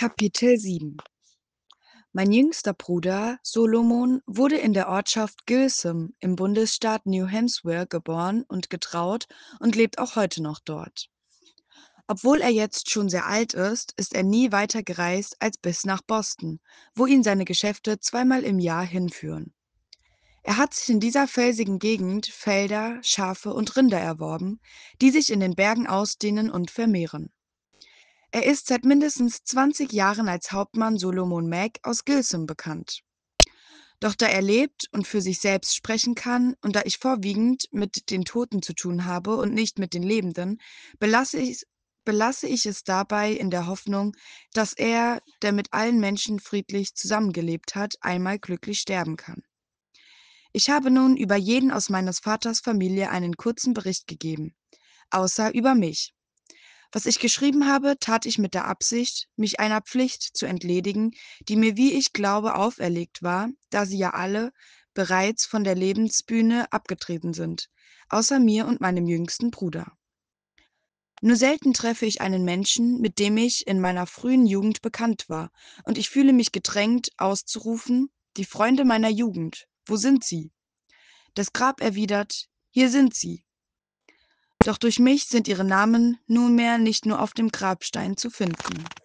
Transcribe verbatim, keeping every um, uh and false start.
Kapitel sieben. Mein jüngster Bruder Solomon wurde in der Ortschaft Gilsum im Bundesstaat New Hampshire geboren und getraut und lebt auch heute noch dort. Obwohl er jetzt schon sehr alt ist, ist er nie weiter gereist als bis nach Boston, wo ihn seine Geschäfte zweimal im Jahr hinführen. Er hat sich in dieser felsigen Gegend Felder, Schafe und Rinder erworben, die sich in den Bergen ausdehnen und vermehren. Er ist seit mindestens zwanzig Jahren als Hauptmann Solomon Mack aus Gilsum bekannt. Doch da er lebt und für sich selbst sprechen kann und da ich vorwiegend mit den Toten zu tun habe und nicht mit den Lebenden, belasse ich, belasse ich es dabei in der Hoffnung, dass er, der mit allen Menschen friedlich zusammengelebt hat, einmal glücklich sterben kann. Ich habe nun über jeden aus meines Vaters Familie einen kurzen Bericht gegeben, außer über mich. Was ich geschrieben habe, tat ich mit der Absicht, mich einer Pflicht zu entledigen, die mir, wie ich glaube, auferlegt war, da sie ja alle bereits von der Lebensbühne abgetreten sind, außer mir und meinem jüngsten Bruder. Nur selten treffe ich einen Menschen, mit dem ich in meiner frühen Jugend bekannt war, und ich fühle mich gedrängt, auszurufen: Die Freunde meiner Jugend, wo sind sie? Das Grab erwidert: Hier sind sie. Doch durch mich sind ihre Namen nunmehr nicht nur auf dem Grabstein zu finden.